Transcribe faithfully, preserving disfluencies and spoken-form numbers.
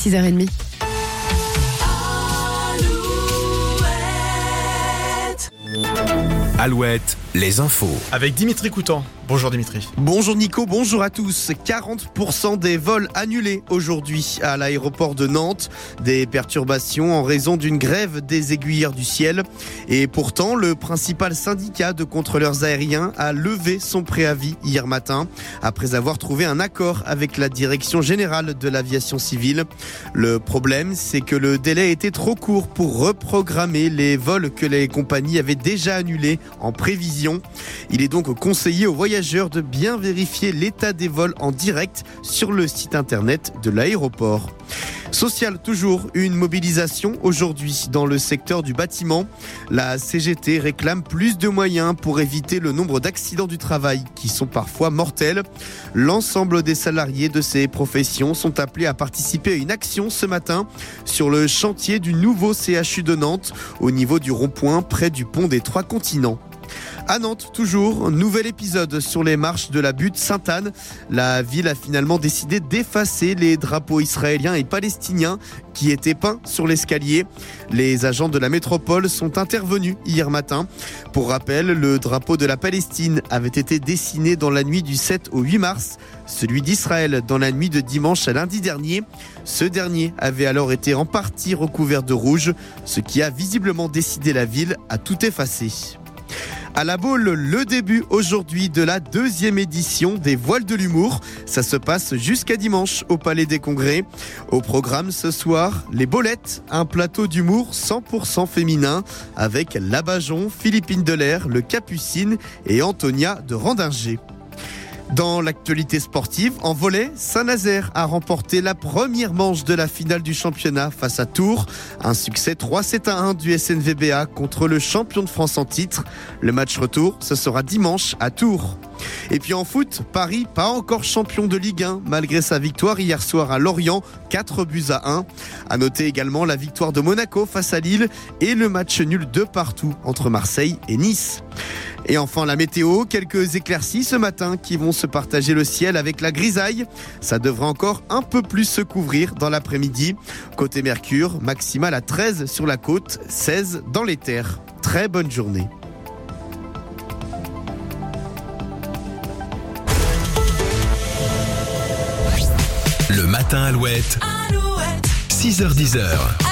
six heures trente. Alouette, les infos. Avec Dimitri Coutan. Bonjour Dimitri. Bonjour Nico, bonjour à tous. quarante pour cent des vols annulés aujourd'hui à l'aéroport de Nantes. Des perturbations en raison d'une grève des aiguilleurs du ciel. Et pourtant, le principal syndicat de contrôleurs aériens a levé son préavis hier matin après avoir trouvé un accord avec la direction générale de l'aviation civile. Le problème, c'est que le délai était trop court pour reprogrammer les vols que les compagnies avaient déjà annulés en prévision. Il est donc conseillé aux voyageurs de bien vérifier l'état des vols en direct sur le site internet de l'aéroport. Social toujours, une mobilisation aujourd'hui dans le secteur du bâtiment. La C G T réclame plus de moyens pour éviter le nombre d'accidents du travail qui sont parfois mortels. L'ensemble des salariés de ces professions sont appelés à participer à une action ce matin sur le chantier du nouveau C H U de Nantes au niveau du rond-point près du pont des Trois Continents. À Nantes, toujours, nouvel épisode sur les marches de la butte Sainte-Anne. La ville a finalement décidé d'effacer les drapeaux israéliens et palestiniens qui étaient peints sur l'escalier. Les agents de la métropole sont intervenus hier matin. Pour rappel, le drapeau de la Palestine avait été dessiné dans la nuit du sept au huit mars, celui d'Israël dans la nuit de dimanche à lundi dernier. Ce dernier avait alors été en partie recouvert de rouge, ce qui a visiblement décidé la ville à tout effacer. À la Baule, le début aujourd'hui de la deuxième édition des Voiles de l'Humour. Ça se passe jusqu'à dimanche au Palais des Congrès. Au programme ce soir, les Bolettes, un plateau d'humour cent pour cent féminin avec Labajon, Philippine Delair, le Capucine et Antonia de Randinger. Dans l'actualité sportive, en volley, Saint-Nazaire a remporté la première manche de la finale du championnat face à Tours. Un succès trois sept à un du S N V B A contre le champion de France en titre. Le match retour, ce sera dimanche à Tours. Et puis en foot, Paris, pas encore champion de Ligue un, malgré sa victoire hier soir à Lorient, quatre buts à un. À noter également la victoire de Monaco face à Lille et le match nul de partout entre Marseille et Nice. Et enfin la météo, quelques éclaircies ce matin qui vont se partager le ciel avec la grisaille. Ça devrait encore un peu plus se couvrir dans l'après-midi. Côté Mercure, maximale à treize sur la côte, seize dans les terres. Très bonne journée. Le matin Alouette, Alouette. six heures dix.